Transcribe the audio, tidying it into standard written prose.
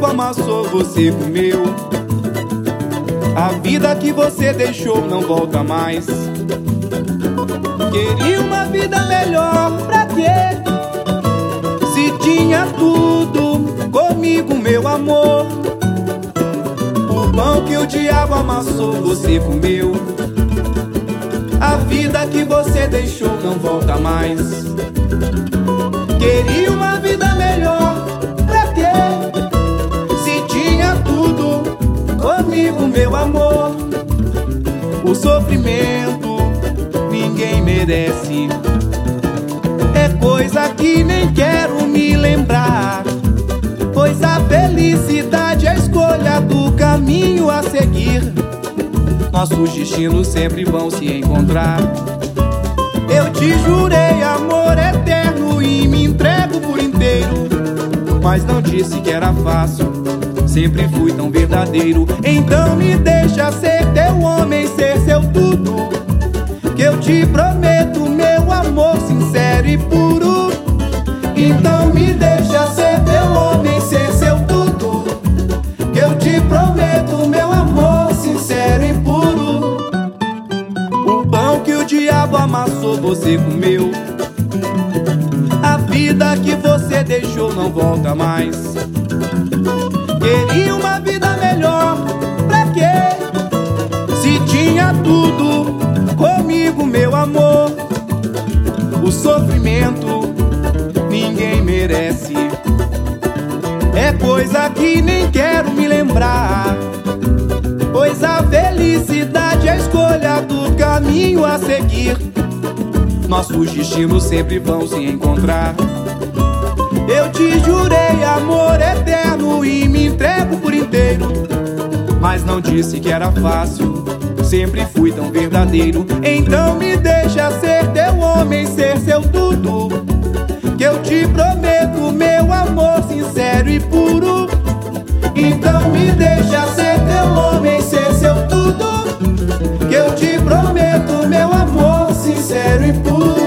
diabo amassou, você comeu. A vida que você deixou não volta mais. Queria uma vida melhor, pra quê? Se tinha tudo comigo, meu amor. O pão que o diabo amassou, você comeu. A vida que você deixou não volta mais. Queria uma vida melhor, pra quê? Se tinha tudo comigo, meu amor. O sofrimento ninguém merece. É coisa que nem quero me lembrar, pois a felicidade é a escolha do caminho a seguir. Nossos destinos sempre vão se encontrar. Eu te jurei amor eterno e me entrego por inteiro, mas não disse que era fácil, sempre fui tão verdadeiro. Então me deixa ser teu homem, ser seu tudo, que eu te prometo meu amor sincero e puro. Então me deixa ser teu homem, ser seu tudo, que eu te prometo meu amor sincero e puro. O pão que o diabo amassou, você comeu. A vida que você deixou não volta mais. Queria uma vida melhor, pra quê? Se tinha tudo comigo, meu amor. O sofrimento ninguém merece. É coisa que nem quero me lembrar, pois a felicidade é a escolha do caminho a seguir. Nossos destinos sempre vão se encontrar. Eu te jurei amor eterno e me entrego por inteiro, mas não disse que era fácil, sempre fui tão verdadeiro. Então me deixa ser teu homem, ser seu tudo, que eu te prometo meu amor sincero e puro. Então me deixa ser teu homem, ser seu tudo, que eu te prometo meu amor sincero e puro.